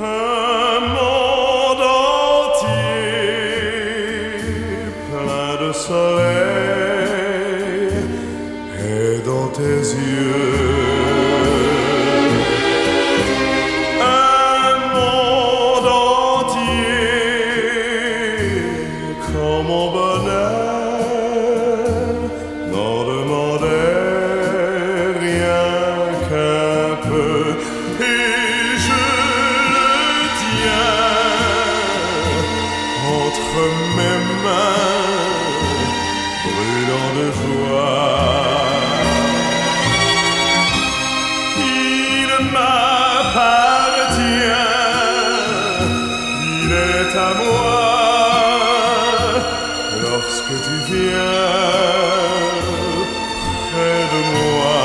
Un monde entier plein de soleil est dans tes yeux. Un monde entier comme mon bonheur n'en demandait rien qu'un peu. Et je le tiens entre mes mains, brûlant de joie. Il m'appartient, il est à moi lorsque tu viens près de moi.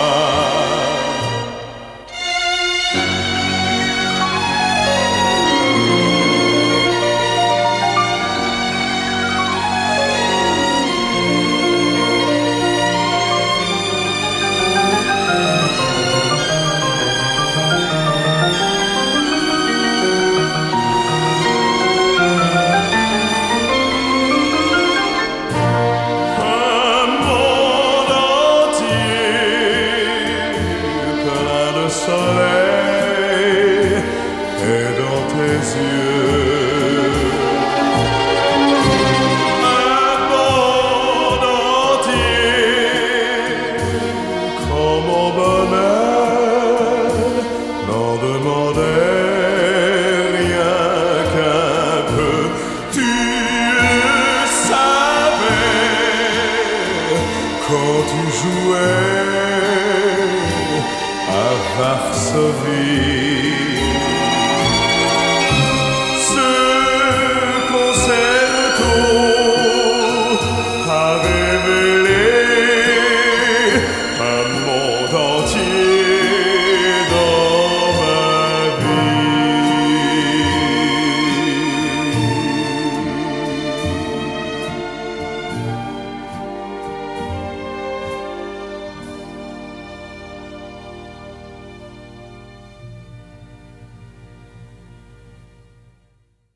Soleil est dans tes yeux.